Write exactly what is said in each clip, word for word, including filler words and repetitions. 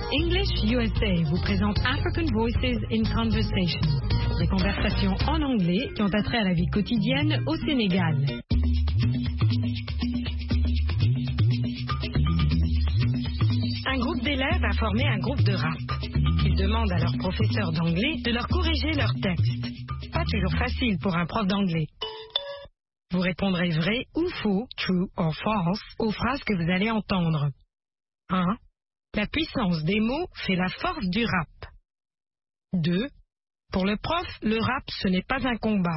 English U S A vous présente African Voices in Conversation, des conversations en anglais qui ont attrait à la vie quotidienne au Sénégal. Un groupe d'élèves a formé un groupe de rap. Ils demandent à leur professeur d'anglais de leur corriger leurs textes. Pas toujours facile pour un prof d'anglais. Vous répondrez vrai ou faux, true or false, aux phrases que vous allez entendre. un. La puissance des mots fait la force du rap. deux. Pour le prof, le rap, ce n'est pas un combat.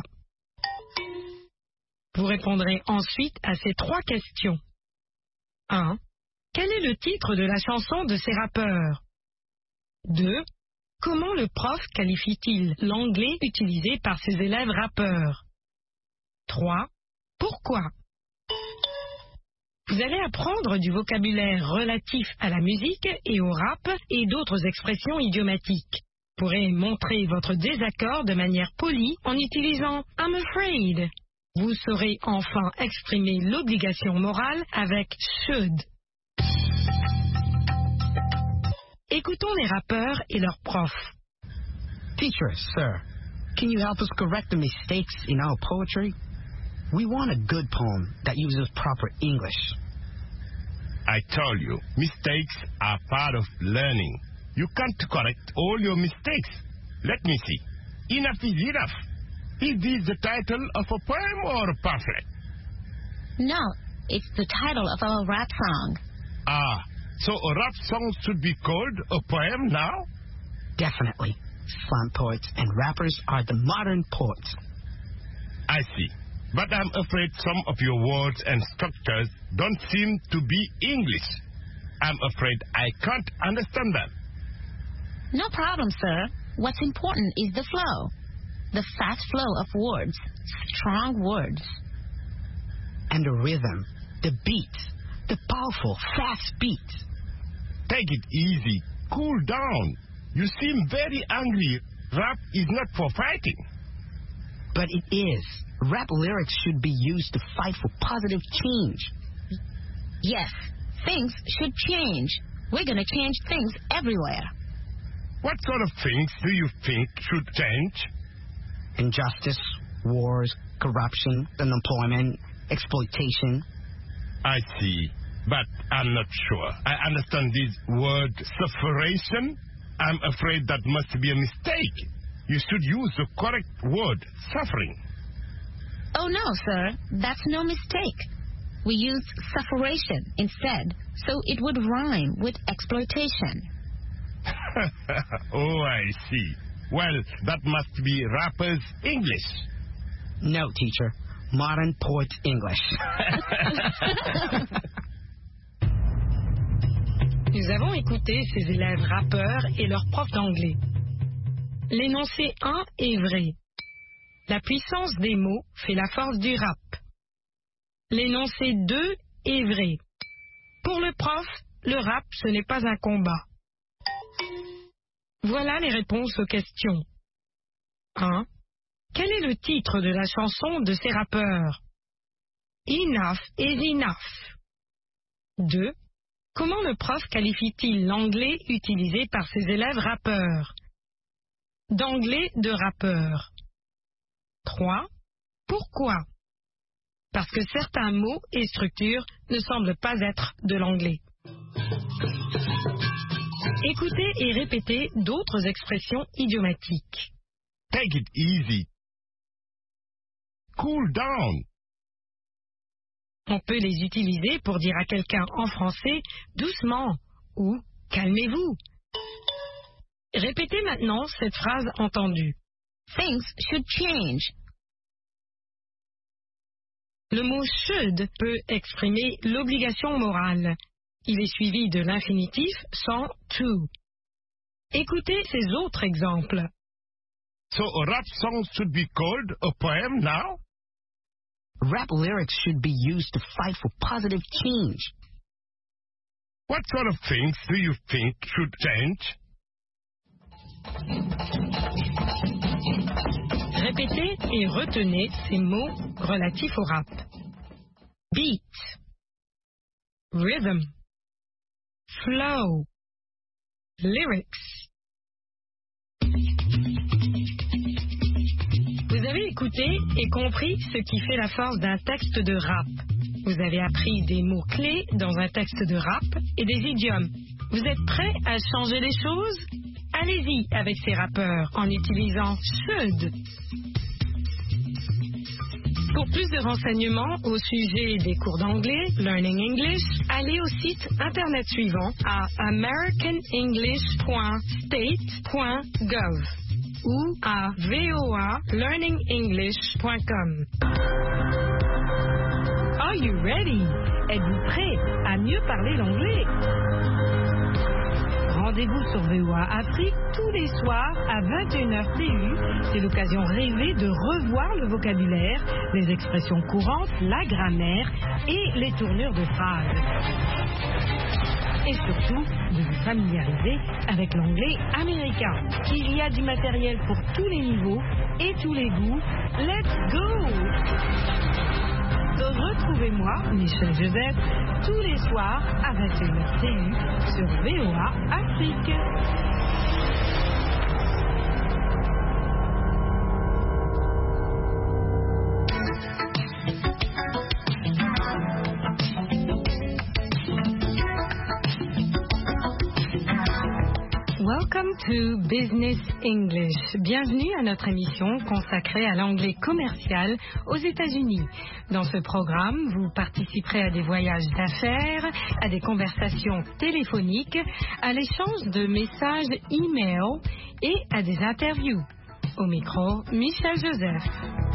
Vous répondrez ensuite à ces trois questions. un. Quel est le titre de la chanson de ces rappeurs? deux. Comment le prof qualifie-t-il l'anglais utilisé par ses élèves rappeurs? trois. Pourquoi? Vous allez apprendre du vocabulaire relatif à la musique et au rap et d'autres expressions idiomatiques. Vous pourrez montrer votre désaccord de manière polie en utilisant « I'm afraid ». Vous saurez enfin exprimer l'obligation morale avec « should ». Écoutons les rappeurs et leurs profs. Teacher, sir, can you help us correct the mistakes in our poetry? We want a good poem that uses proper English. I told you, mistakes are part of learning. You can't correct all your mistakes. Let me see. Enough is enough. Is this the title of a poem or a pamphlet? No, it's the title of our rap song. Ah, so a rap song should be called a poem now? Definitely. Slam poets and rappers are the modern poets. I see. But I'm afraid some of your words and structures don't seem to be English. I'm afraid I can't understand them. No problem, sir. What's important is the flow. The fast flow of words. Strong words. And the rhythm. The beat. The powerful, fast beat. Take it easy. Cool down. You seem very angry. Rap is not for fighting. But it is. Rap lyrics should be used to fight for positive change. Yes, things should change. We're going to change things everywhere. What sort of things do you think should change? Injustice, wars, corruption, unemployment, exploitation. I see, but I'm not sure. I understand this word sufferation. I'm afraid that must be a mistake. You should use the correct word, suffering. Oh, no, sir. That's no mistake. We used sufferation instead, so it would rhyme with exploitation. Oh, I see. Well, that must be rappers' English. No, teacher. Modern poets' English. Nous avons écouté ces élèves rappeurs et leurs profs d'anglais. L'énoncé un est vrai. La puissance des mots fait la force du rap. L'énoncé deux est vrai. Pour le prof, le rap, ce n'est pas un combat. Voilà les réponses aux questions. un. Quel est le titre de la chanson de ces rappeurs? Enough is enough. deux. Comment le prof qualifie-t-il l'anglais utilisé par ses élèves rappeurs? D'anglais de rappeur. trois. Pourquoi? Parce que certains mots et structures ne semblent pas être de l'anglais. Écoutez et répétez d'autres expressions idiomatiques. Take it easy. Cool down. On peut les utiliser pour dire à quelqu'un en français « doucement » ou « calmez-vous ». Répétez maintenant cette phrase entendue. Things should change. Le mot should peut exprimer l'obligation morale. Il est suivi de l'infinitif sans to. Écoutez ces autres exemples. So a rap song should be called a poem now? Rap lyrics should be used to fight for positive change. What sort of things do you think should change? Répétez et retenez ces mots relatifs au rap. Beat, rhythm, flow, lyrics. Vous avez écouté et compris ce qui fait la force d'un texte de rap. Vous avez appris des mots-clés dans un texte de rap et des idiomes. Vous êtes prêts à changer les choses? Allez-y avec ces rappeurs en utilisant should. Pour plus de renseignements au sujet des cours d'anglais, Learning English, allez au site internet suivant à american english point state point gov ou à voa learning english point com. Are you ready? Êtes-vous prêt à mieux parler l'anglais? Rendez-vous sur V O A Afrique tous les soirs à vingt et une heures T U. C'est l'occasion rêvée de revoir le vocabulaire, les expressions courantes, la grammaire et les tournures de phrases. Et surtout, de vous familiariser avec l'anglais américain. Il y a du matériel pour tous les niveaux et tous les goûts. Let's go! Retrouvez-moi, Michel Joseph, tous les soirs à vingt et une heures T U sur V O A Afrique. Welcome to Business English. Bienvenue à notre émission consacrée à l'anglais commercial aux États-Unis. Dans ce programme, vous participerez à des voyages d'affaires, à des conversations téléphoniques, à l'échange de messages e-mail et à des interviews. Au micro, Michel Joseph.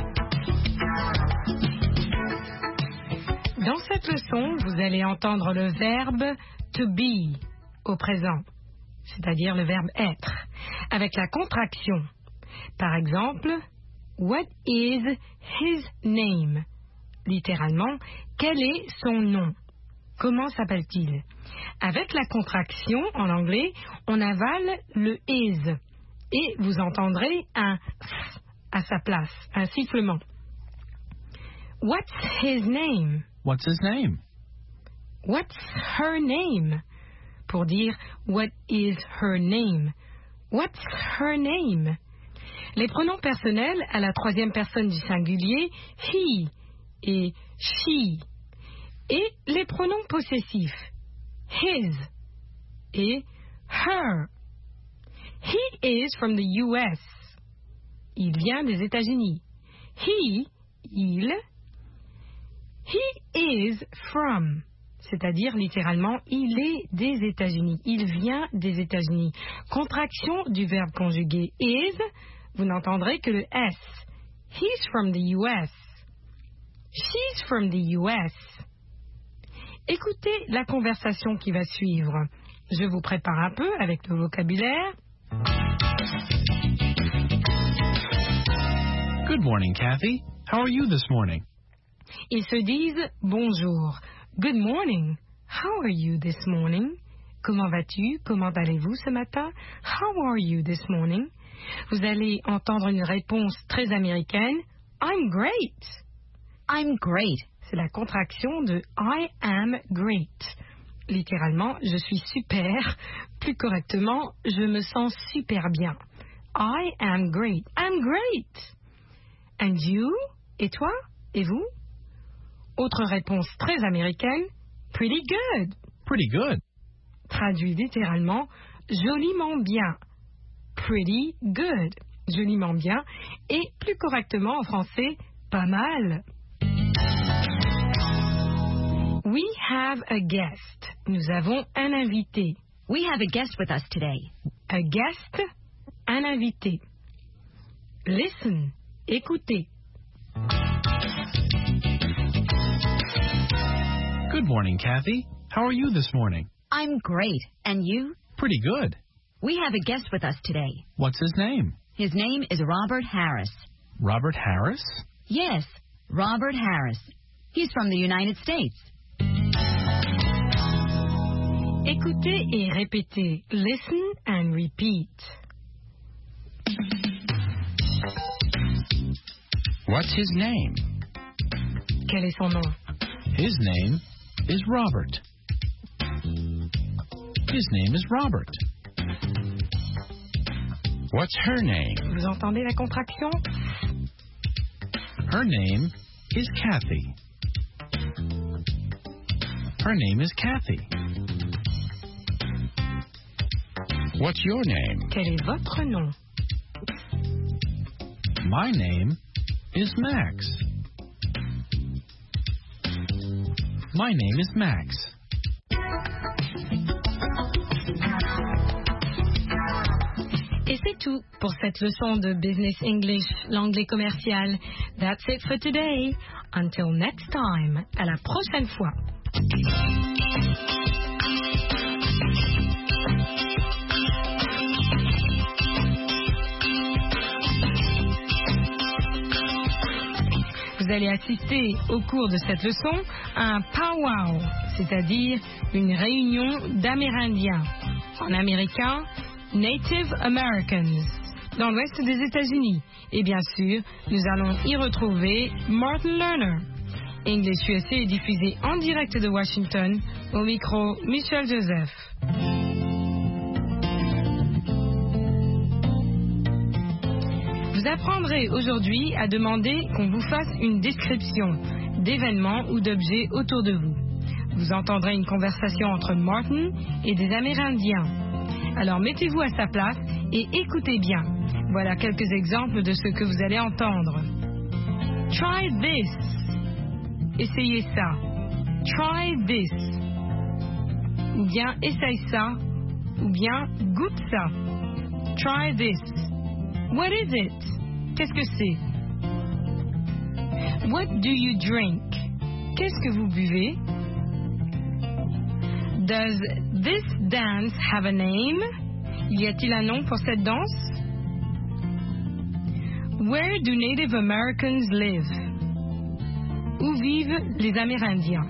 Dans cette leçon, vous allez entendre le verbe to be au présent, c'est-à-dire le verbe être, avec la contraction. Par exemple, what is his name? Littéralement, quel est son nom? Comment s'appelle-t-il? Avec la contraction, en anglais, on avale le is et vous entendrez un f à sa place, un sifflement. What's his name? What's his name? What's her name? Pour dire what is her name? What's her name? Les pronoms personnels à la troisième personne du singulier, he et she. Et les pronoms possessifs, his et her. He is from the U S. Il vient des États-Unis. He, il. He is from. C'est-à-dire, littéralement, il est des États-Unis. Il vient des États-Unis. Contraction du verbe conjugué is, vous n'entendrez que le S. He's from the U S. She's from the U S. Écoutez la conversation qui va suivre. Je vous prépare un peu avec le vocabulaire. Good morning, Kathy. How are you this morning? Ils se disent bonjour. Good morning. How are you this morning? Comment vas-tu? Comment allez-vous ce matin? How are you this morning? Vous allez entendre une réponse très américaine. I'm great. I'm great. C'est la contraction de I am great. Littéralement, je suis super. Plus correctement, je me sens super bien. I am great. I'm great. And you? Et toi? Et vous? Autre réponse très américaine, pretty good. Pretty good. Traduit littéralement, joliment bien. Pretty good. Joliment bien. Et plus correctement en français, pas mal. We have a guest. Nous avons un invité. We have a guest with us today. A guest, un invité. Listen, écoutez. Good morning, Kathy. How are you this morning? I'm great. And you? Pretty good. We have a guest with us today. What's his name? His name is Robert Harris. Robert Harris? Yes, Robert Harris. He's from the United States. Écoutez et répétez. Listen and repeat. What's his name? Quel est son nom? His name is Robert. His name is Robert. What's her name? Vous entendez la contraction? Her name is Kathy. Her name is Kathy. What's your name? Quel est votre nom? My name is Max. My name is Max. Et c'est tout pour cette leçon de Business English, l'anglais commercial. That's it for today. Until next time. À la prochaine fois. Vous allez assister au cours de cette leçon à un powwow, c'est-à-dire une réunion d'Amérindiens. En américain, Native Americans, dans l'ouest des États-Unis. Et bien sûr, nous allons y retrouver Martin Lerner. English U S A est diffusé en direct de Washington, au micro Michel Joseph. Vous apprendrez aujourd'hui à demander qu'on vous fasse une description d'événements ou d'objets autour de vous. Vous entendrez une conversation entre Martin et des Amérindiens. Alors mettez-vous à sa place et écoutez bien. Voilà quelques exemples de ce que vous allez entendre. Try this. Essayez ça. Try this. Ou bien essaye ça. Ou bien goûte ça. Try this. What is it? Qu'est-ce que c'est? What do you drink? Qu'est-ce que vous buvez? Does this dance have a name? Y a-t-il un nom pour cette danse? Where do Native Americans live? Où vivent les Amérindiens?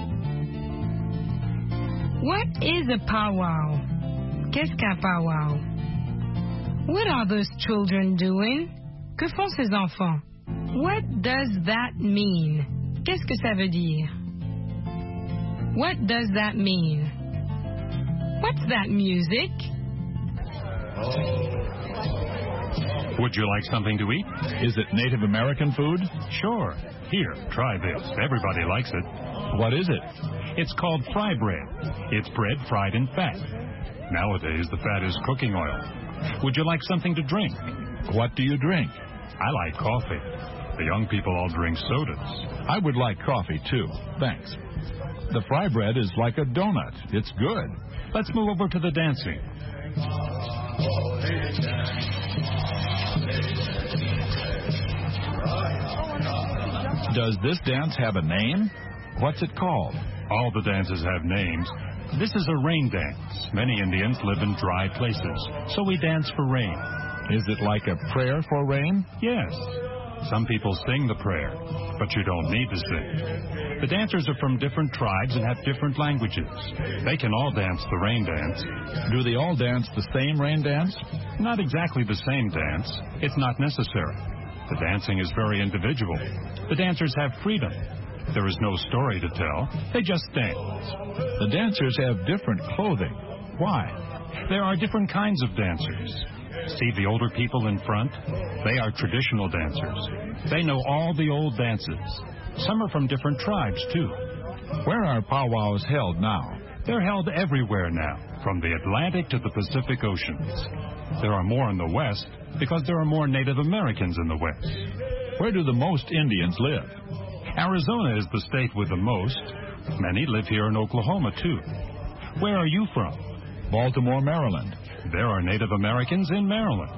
What is a powwow? Qu'est-ce qu'un powwow? What are those children doing? Que font ces enfants? What does that mean? Qu'est-ce que ça veut dire? What does that mean? What's that music? Would you like something to eat? Is it Native American food? Sure. Here, try this. Everybody likes it. What is it? It's called fry bread. It's bread fried in fat. Nowadays, the fat is cooking oil. Would you like something to drink? What do you drink? I like coffee. The young people all drink sodas. I would like coffee, too. Thanks. The fry bread is like a donut. It's good. Let's move over to the dancing. Does this dance have a name? What's it called? All the dances have names. This is a rain dance. Many Indians live in dry places, so we dance for rain. Is it like a prayer for rain? Yes. Some people sing the prayer, but you don't need to sing. The dancers are from different tribes and have different languages. They can all dance the rain dance. Do they all dance the same rain dance? Not exactly the same dance. It's not necessary. The dancing is very individual. The dancers have freedom. There is no story to tell. They just dance. The dancers have different clothing. Why? There are different kinds of dancers. See the older people in front? They are traditional dancers. They know all the old dances. Some are from different tribes, too. Where are powwows held now? They're held everywhere now, from the Atlantic to the Pacific Oceans. There are more in the West because there are more Native Americans in the West. Where do the most Indians live? Arizona is the state with the most. Many live here in Oklahoma, too. Where are you from? Baltimore, Maryland. There are Native Americans in Maryland.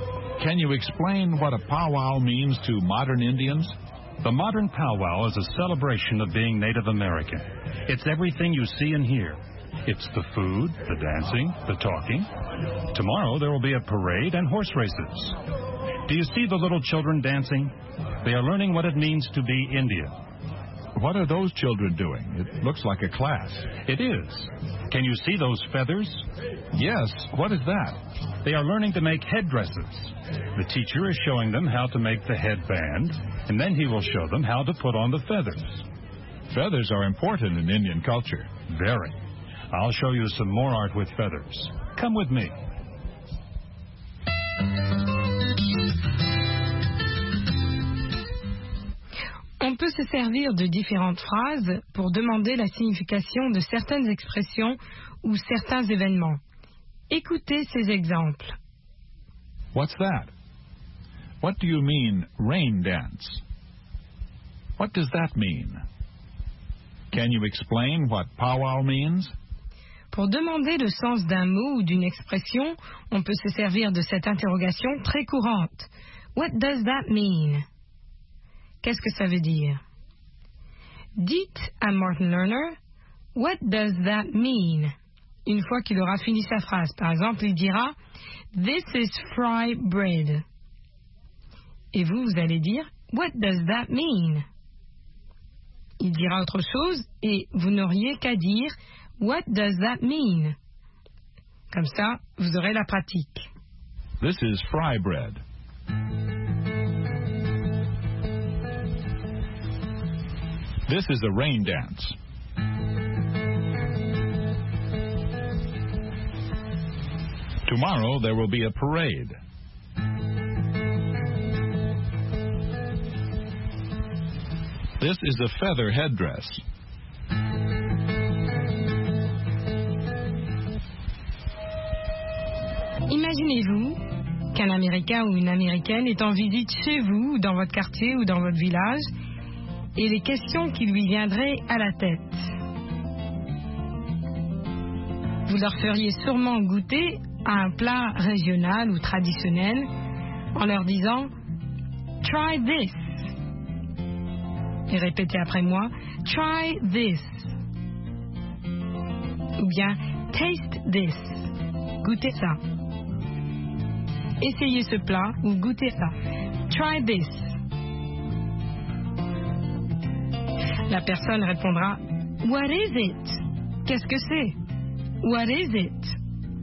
Can you explain what a powwow means to modern Indians? The modern powwow is a celebration of being Native American. It's everything you see and hear. It's the food, the dancing, the talking. Tomorrow there will be a parade and horse races. Do you see the little children dancing? They are learning what it means to be Indian. What are those children doing? It looks like a class. It is. Can you see those feathers? Yes. What is that? They are learning to make headdresses. The teacher is showing them how to make the headband, and then he will show them how to put on the feathers. Feathers are important in Indian culture. Very. I'll show you some more art with feathers. Come with me. se servir de différentes phrases pour demander la signification de certaines expressions ou certains événements. Écoutez ces exemples. What's that? What do you mean, rain dance? What does that mean? Can you explain what powwow means? Pour demander le sens d'un mot ou d'une expression, on peut se servir de cette interrogation très courante. What does that mean? Qu'est-ce que ça veut dire? Dites à Martin Lerner, what does that mean? Une fois qu'il aura fini sa phrase. Par exemple, il dira, this is fry bread. Et vous, vous allez dire, what does that mean? Il dira autre chose et vous n'auriez qu'à dire, what does that mean? Comme ça, vous aurez la pratique. This is fry bread. This is a rain dance. Tomorrow there will be a parade. This is a feather headdress. Imaginez-vous qu'un Américain ou une Américaine est en visite chez vous, ou dans votre quartier ou dans votre village, et les questions qui lui viendraient à la tête. Vous leur feriez sûrement goûter à un plat régional ou traditionnel en leur disant « Try this ». Et répétez après moi « Try this ». Ou bien « Taste this ». Goûtez ça. Essayez ce plat ou goûtez ça. Try this. La personne répondra What is it? Qu'est-ce que c'est? What is it?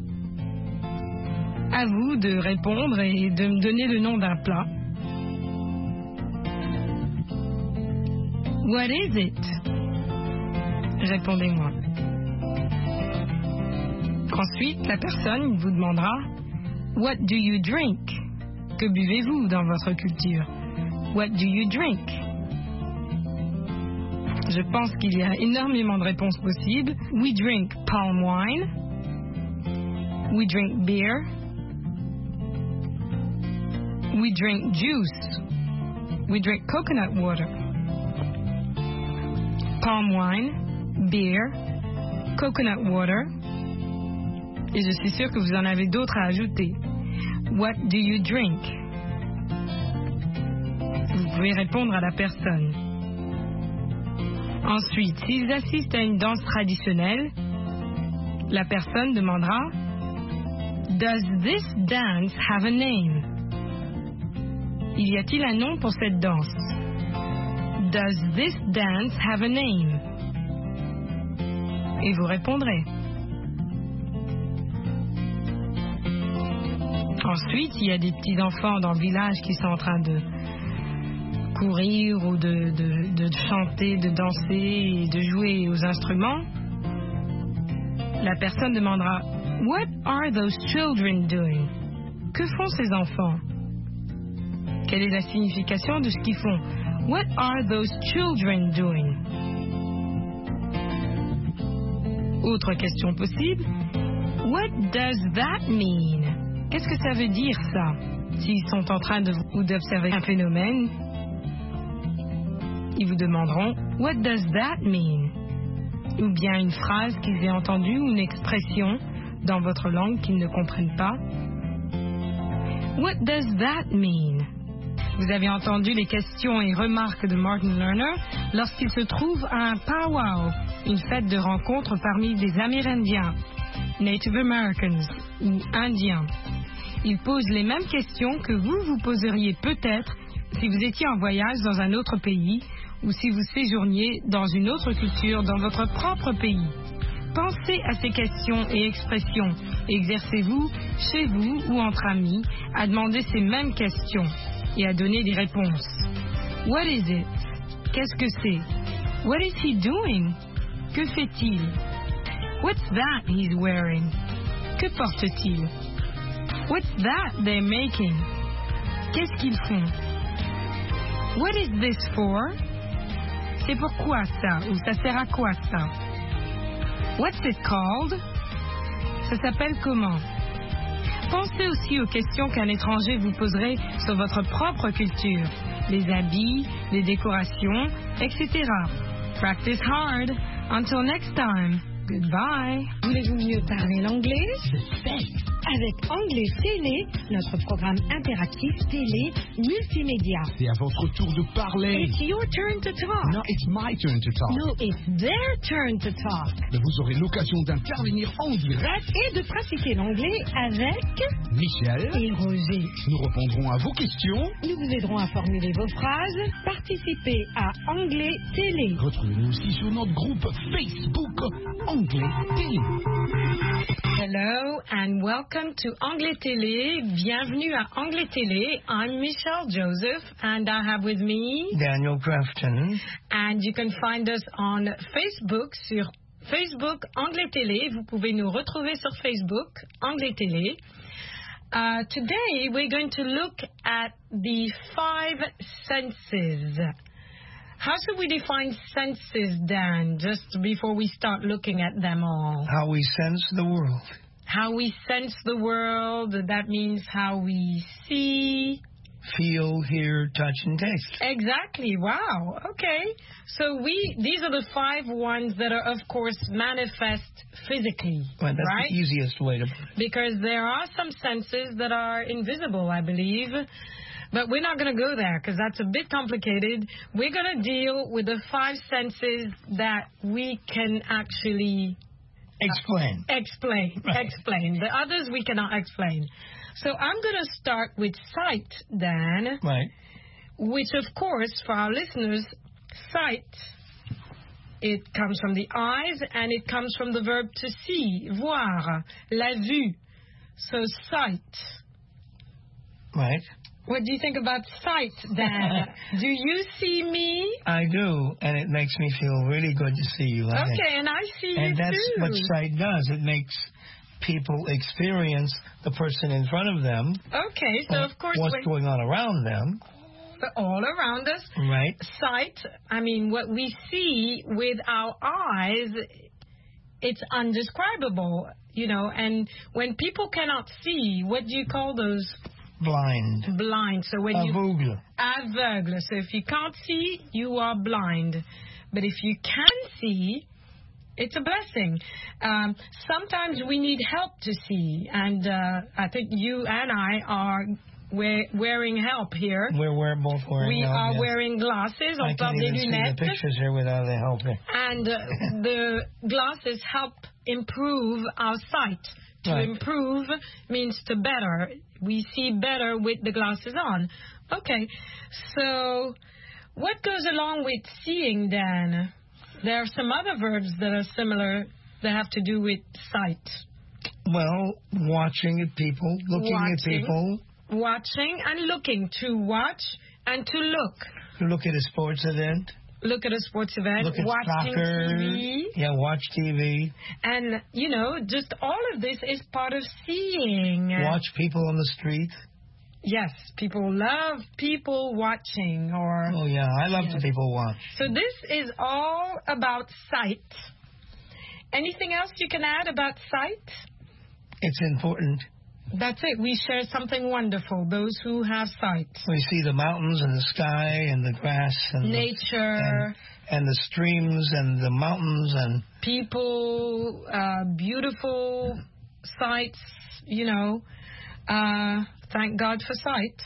À vous de répondre et de me donner le nom d'un plat. What is it? Répondez-moi. Ensuite, la personne vous demandera What do you drink? Que buvez-vous dans votre culture? What do you drink? Je pense qu'il y a énormément de réponses possibles. We drink palm wine. We drink beer. We drink juice. We drink coconut water. Palm wine, beer, coconut water. Et je suis sûre que vous en avez d'autres à ajouter. What do you drink? Vous pouvez répondre à la personne. Ensuite, s'ils assistent à une danse traditionnelle, la personne demandera Does this dance have a name? Y a-t-il un nom pour cette danse? Does this dance have a name? Et vous répondrez. Ensuite, il y a des petits enfants dans le village qui sont en train de courir ou de, de, de chanter, de danser et de jouer aux instruments. La personne demandera What are those children doing? Que font ces enfants? Quelle est la signification de ce qu'ils font? What are those children doing? Autre question possible. What does that mean? Qu'est-ce que ça veut dire, ça? S'ils sont en train de ou d'observer un phénomène, ils vous demanderont What does that mean? Ou bien une phrase qu'ils aient entendue ou une expression dans votre langue qu'ils ne comprennent pas. What does that mean? Vous avez entendu les questions et remarques de Martin Lerner lorsqu'il se trouve à un powwow, une fête de rencontre parmi des Amérindiens, Native Americans ou Indiens. Il pose les mêmes questions que vous vous poseriez peut-être si vous étiez en voyage dans un autre pays ou si vous séjourniez dans une autre culture dans votre propre pays. Pensez à ces questions et expressions et exercez-vous, chez vous ou entre amis, à demander ces mêmes questions et à donner des réponses. What is it? Qu'est-ce que c'est? What is he doing? Que fait-il? What's that he's wearing? Que porte-t-il? What's that they're making? Qu'est-ce qu'ils font? What is this for? C'est pourquoi ça? Ou ça sert à quoi ça? What's it called? Ça s'appelle comment? Pensez aussi aux questions qu'un étranger vous poserait sur votre propre culture, les habits, les décorations, et cetera. Practice hard. Until next time. Goodbye. Voulez-vous mieux parler l'anglais? Je sais. Avec Anglais Télé, notre programme interactif télé multimédia. C'est à votre tour de parler. It's your turn to talk. No, it's my turn to talk. No, it's their turn to talk. Mais vous aurez l'occasion d'intervenir en direct Et de pratiquer l'anglais avec Michel et Roger. Nous répondrons à vos questions. Nous vous aiderons à formuler vos phrases. Participez à Anglais Télé. Retrouvez-nous aussi sur notre groupe Facebook Anglais Télé. Hello and welcome to Anglais Télé. Bienvenue à Anglais Télé. I'm Michelle Joseph and I have with me Daniel Crafton. And you can find us on Facebook sur Facebook Anglais Télé. Vous pouvez nous retrouver sur Facebook Anglais Télé. Uh, today we're going to look at the five senses. How should we define senses, Dan, just before we start looking at them all? How we sense the world. How we sense the world, that means how we see. Feel, hear, touch, and taste. Exactly. Wow. Okay. So we these are the five ones that are, of course, manifest physically, Well, that's right? the easiest way to put it. Because there are some senses that are invisible, I believe. But we're not going to go there because that's a bit complicated. We're going to deal with the five senses that we can actually Explain. explain. Right. Explain. The others we cannot explain. So I'm going to start with sight, Dan, Right. which, of course, for our listeners, sight, it comes from the eyes and it comes from the verb to see, voir, la vue. So sight. Right. What do you think about sight, Dan? Do you see me? I do, and it makes me feel really good to see you. I think. Okay, and I see And you that's too. what sight does. It makes people experience the person in front of them. Okay, so or of course, what's when- going on around them. all around us. Right. Sight, I mean, what we see with our eyes, it's undescribable, you know, and when people cannot see, what do you call those? Blind. Blind. So when you... Aveugle. Aveugle. So if you can't see, you are blind. But if you can see, it's a blessing. Um, sometimes we need help to see, and uh, I think you and I are we- wearing help here. We're, we're both wearing We help, are yes. wearing glasses, I on top can't des even see the lunettes, pictures here without the help. and uh, the glasses help improve our sight. To Right. improve means to better. We see better with the glasses on. Okay, so what goes along with seeing, Dan? There are some other verbs that are similar that have to do with sight. Well, watching at people, looking at Watching. people. Watching and looking. To watch and to look. You look at a sports event. Look at a sports event, Look at watching soccer. T V. Yeah, watch T V. And, you know, just all of this is part of seeing. Watch people on the street. Yes, people love people watching. Or Oh, yeah, I love Yes. the people watch. So this is all about sight. Anything else you can add about sight? It's important. That's it. We share something wonderful, those who have sight. We see the mountains and the sky and the grass and Nature, the, and, and the streams and the mountains and people, uh, beautiful sights, you know. Uh, thank God for sight.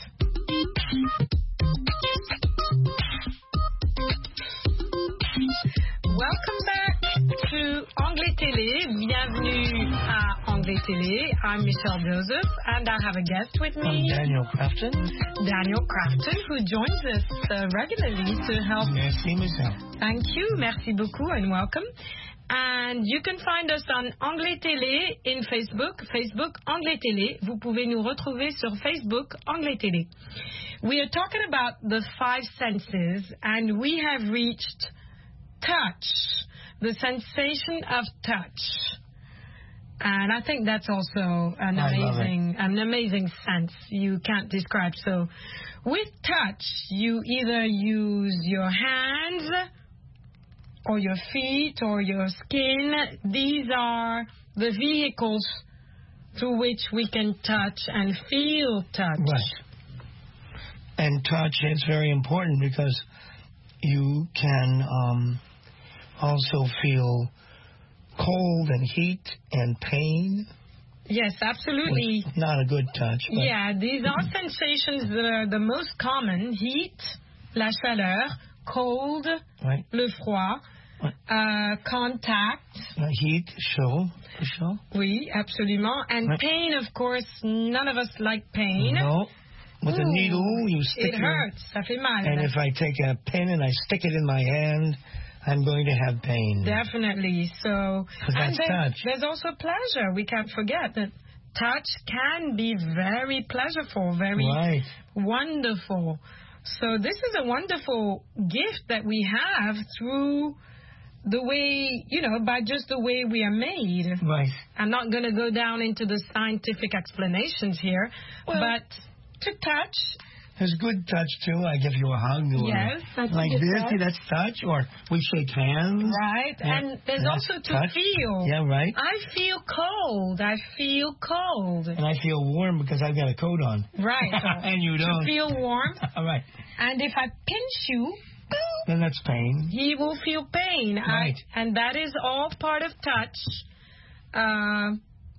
Welcome back to Anglais Télé. Bienvenue à Anglais Télé. I'm Michelle Joseph, and I have a guest with I'm me, Daniel Crafton. Daniel Crafton, who joins us uh, regularly to help. Merci, Michelle. Thank you. Merci beaucoup and welcome. And you can find us on Anglais Télé in Facebook. Facebook Anglais Télé. Vous pouvez nous retrouver sur Facebook Anglais Télé. We are talking about the five senses, and we have reached touch, the sensation of touch. And I think that's also an I love amazing, an amazing sense you can't describe. So with touch, you either use your hands or your feet or your skin. These are the vehicles through which we can touch and feel touch. Right. And touch is very important because you can um, also feel cold and heat and pain. Yes, absolutely. Which is not a good touch. But yeah, these are sensations that are the most common. Heat, la chaleur, cold, right. le froid, right. uh, contact. Uh, heat, chaud, chaud. Oui, absolument. And right. pain, of course, none of us like pain. No. With Ooh, a needle, you stick it. It hurts. Ça fait mal. And if I take a pin and I stick it in my hand, I'm going to have pain. Definitely. So, that's and touch. There's also pleasure. We can't forget that touch can be very pleasurable, very right. wonderful. So this is a wonderful gift that we have through the way, you know, by just the way we are made. Right. I'm not going to go down into the scientific explanations here, well, but to touch. There's good touch, too. I give you a hug. Or yes. That's like this, touch. That's touch. Or we shake hands. Right. Yeah. And there's that's also to touch. feel. Yeah, right. I feel cold. I feel cold. And I feel warm because I've got a coat on. Right. And you don't. To feel warm. All right. And if I pinch you, then that's pain. He will feel pain. Right. I, and that is all part of touch. Uh,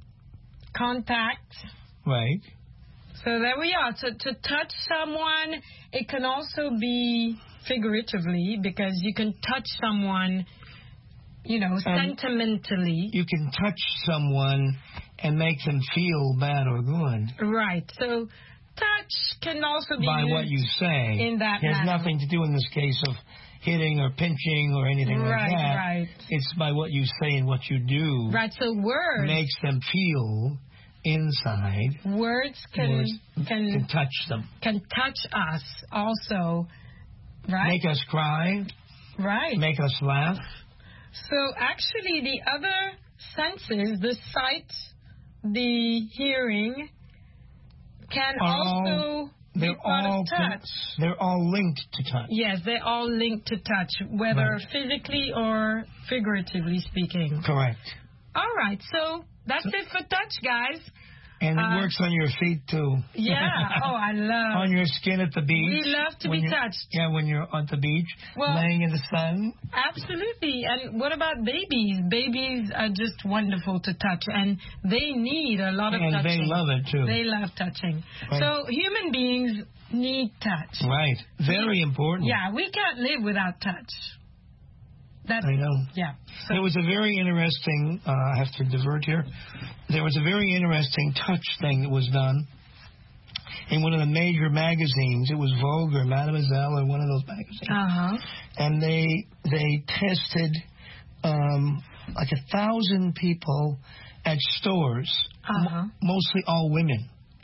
contact. Right. So there we are. To, to touch someone, it can also be figuratively because you can touch someone, you know, and sentimentally. You can touch someone and make them feel bad or good. Right. So touch can also be by used what you say. In that it has manner. Nothing to do in this case of hitting or pinching or anything right, like that. Right. It's by what you say and what you do. Right. So words makes them feel inside. Words can words can, can touch them. Can touch us also. Right. Make us cry. Right. Make us laugh. So actually, the other senses, the sight, the hearing, can Are also all, be they're part all of touch. They're all linked to touch. Yes, they're all linked to touch, whether right. physically or figuratively speaking. Correct. All right, so that's it for touch, guys. And it uh, works on your feet, too. Yeah. Oh, I love. On your skin at the beach. We love to be touched. Yeah, when you're on the beach, well, laying in the sun. Absolutely. And what about babies? Babies are just wonderful to touch, and they need a lot of and touching. And they love it, too. They love touching. Right. So human beings need touch. Right. Very we, important. Yeah, we can't live without touch. That's, I know. Yeah. So. There was a very interesting, uh, I have to divert here, there was a very interesting touch thing that was done in one of the major magazines. It was Vogue or Mademoiselle or one of those magazines. Uh-huh. And they they tested um, like a thousand people at stores, uh-huh. m- mostly all women,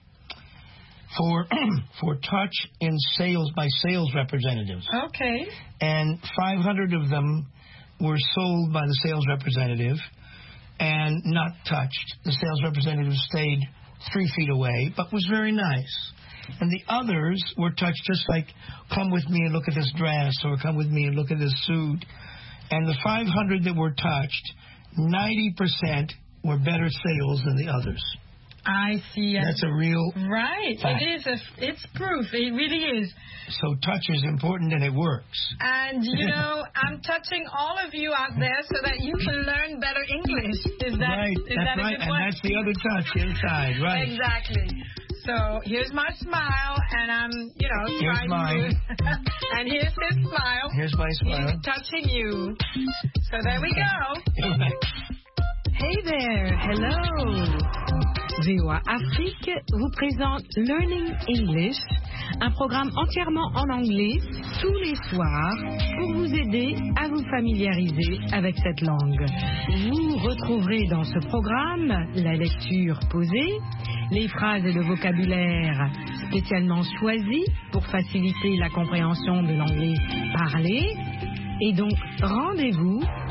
for for touch in sales by sales representatives. Okay. And five hundred of them were sold by the sales representative and not touched. The sales representative stayed three feet away, but was very nice. And the others were touched just like, come with me and look at this dress, or come with me and look at this suit. And the five hundred that were touched, ninety percent were better sales than the others. I see. That's a real right. fact. It is. A, it's proof. It really is. So touch is important and it works. And you know, I'm touching all of you out there so that you can learn better English. Is that right? Is that's that right. a good and one? that's the other touch inside, right? Exactly. So here's my smile, and I'm, you know, here's trying mine. to. And here's his smile. Here's my smile. He's touching you. So there we go. Hey there, hello. V O A Afrique vous présente Learning English, un programme entièrement en anglais tous les soirs pour vous aider à vous familiariser avec cette langue. Vous retrouverez dans ce programme la lecture posée, les phrases et le vocabulaire spécialement choisis pour faciliter la compréhension de l'anglais parlé. Et donc, rendez-vous